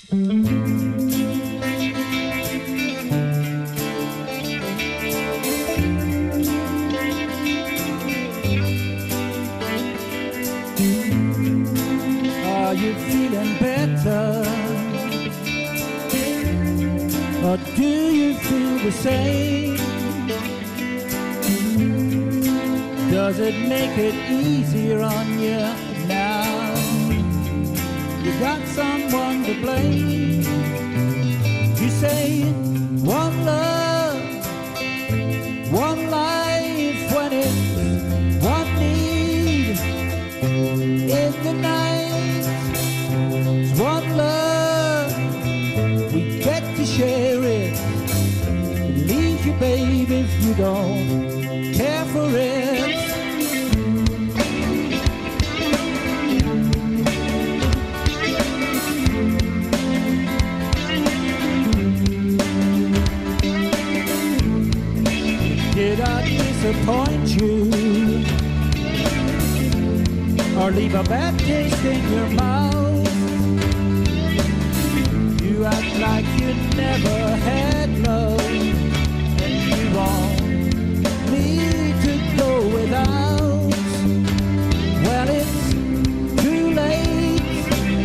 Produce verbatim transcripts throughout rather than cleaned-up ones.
Are you feeling better? Or do you feel the same? Does it make it easier on you now? You got someone to blame. You say one love, one life, when it's one need in the night. It's one love, we get to share it. It leaves you, babe, if you don't care for it. Did I disappoint you, or leave a bad taste in your mouth? You act like you never had love, and you want me to go without. Well, it's too late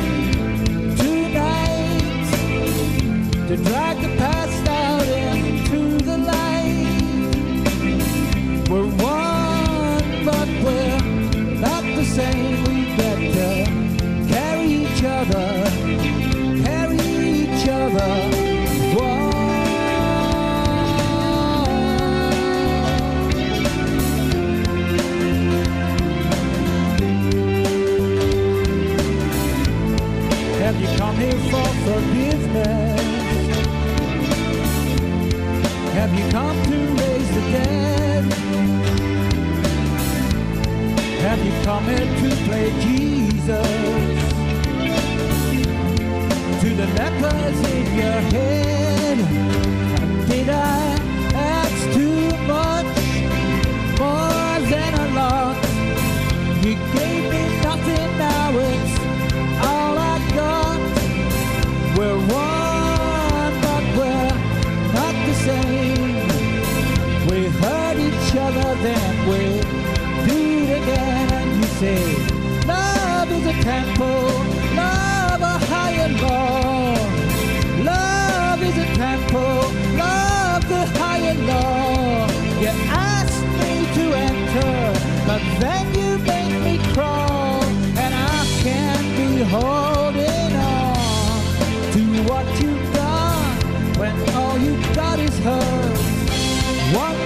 tonight to drag the past out into the light. We're one, but we're not the same. We get to carry each other, carry each other. One. Have you come here for forgiveness? Have you come to raise the dead? Have you come here to play Jesus to the lepers in your head? Did I ask too much, more than a lot? You gave me nothing, now it's all I got. We're one, but we're not the same. We hurt each other, then we do it again. And you say love is a temple, love a higher law. Love is a temple, love the higher law. You asked me to enter, but then you make me crawl, and I can't be holding on to what you got when all you got is hurt. One